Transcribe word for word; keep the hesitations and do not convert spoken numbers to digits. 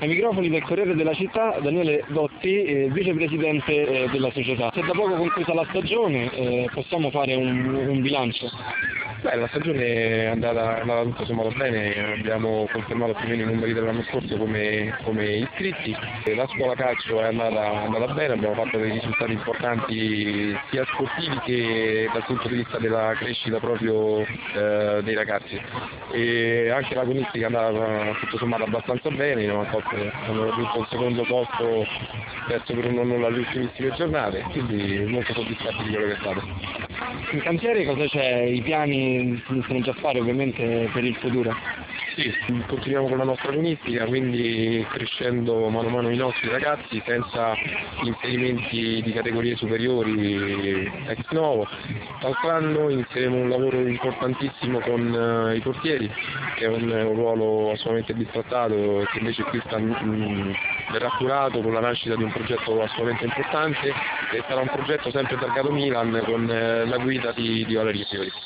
Ai microfoni del Corriere della Città, Daniele Dotti, eh, vicepresidente eh, della società. Si è da poco conclusa la stagione, eh, possiamo fare un, un bilancio? Beh, la stagione è andata, è andata tutto sommato bene, abbiamo confermato più o meno i numeri dell'anno scorso come, come iscritti, la scuola calcio è andata, è andata bene, abbiamo fatto dei risultati importanti sia sportivi che dal punto di vista della crescita proprio eh, dei ragazzi, e anche l'agonistica è andata tutto sommato abbastanza bene, hanno raggiunto il secondo posto perso per uno nulla alle ultimissime giornate, quindi molto soddisfatti di quello che è stato. In cantiere cosa c'è? I piani si iniziano già a fare ovviamente per il futuro? Sì, continuiamo con la nostra agonistica, quindi crescendo mano a mano i nostri ragazzi senza inserimenti di categorie superiori ex novo. L'altro anno inizieremo un lavoro importantissimo con uh, i portieri, che è un, un ruolo assolutamente bistrattato e che invece qui sta, mh, verrà curato con la nascita di un progetto assolutamente importante, e sarà un progetto sempre targato Milan con uh, la guida di, di Valerio Fiori.